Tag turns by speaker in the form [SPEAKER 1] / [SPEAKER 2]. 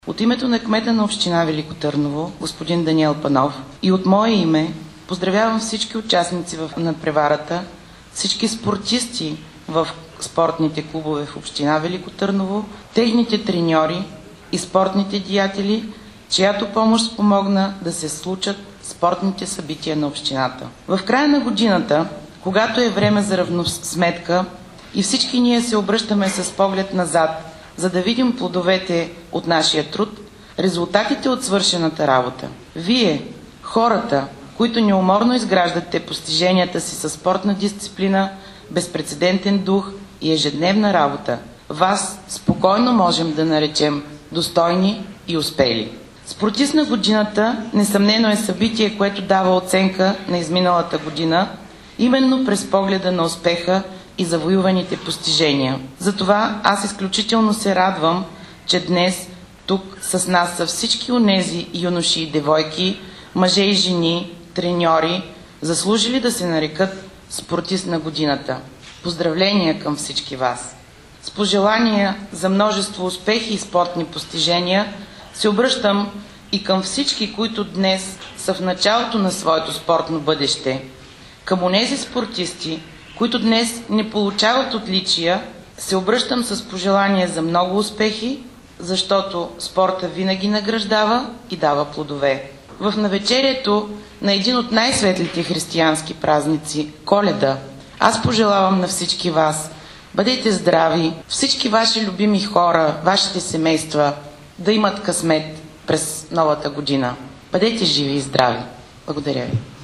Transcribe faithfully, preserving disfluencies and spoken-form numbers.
[SPEAKER 1] От името на кмета на община Велико Търново, господин Даниел Панов, и от мое име поздравявам всички участници в надпреварата, всички спортисти в спортните клубове в община Велико Търново, техните треньори и спортните деятели, чиято помощ спомогна да се случат спортните събития на общината. В края на годината, когато е време за равносметка и всички ние се обръщаме с поглед назад, за да видим плодовете от нашия труд, резултатите от свършената работа. Вие, хората, които неуморно изграждате постиженията си със спортна дисциплина, безпрецедентен дух и ежедневна работа, вас спокойно можем да наречем достойни и успели. Спортист на годината несъмнено е събитие, което дава оценка на изминалата година, именно през погледа на успеха и завоюваните постижения. Затова аз изключително се радвам, че днес тук с нас са всички онези юноши и девойки, мъже и жени, треньори, заслужили да се нарекат спортист на годината. Поздравления към всички вас! С пожелания за множество успехи и спортни постижения се обръщам и към всички, които днес са в началото на своето спортно бъдеще. Към онези спортисти, които днес не получават отличия, се обръщам с пожелания за много успехи, защото спорта винаги награждава и дава плодове. В навечерието на един от най-светлите християнски празници – Коледа, аз пожелавам на всички вас: бъдете здрави, всички ваши любими хора, вашите семейства да имат късмет през новата година. Бъдете живи и здрави! Благодаря ви!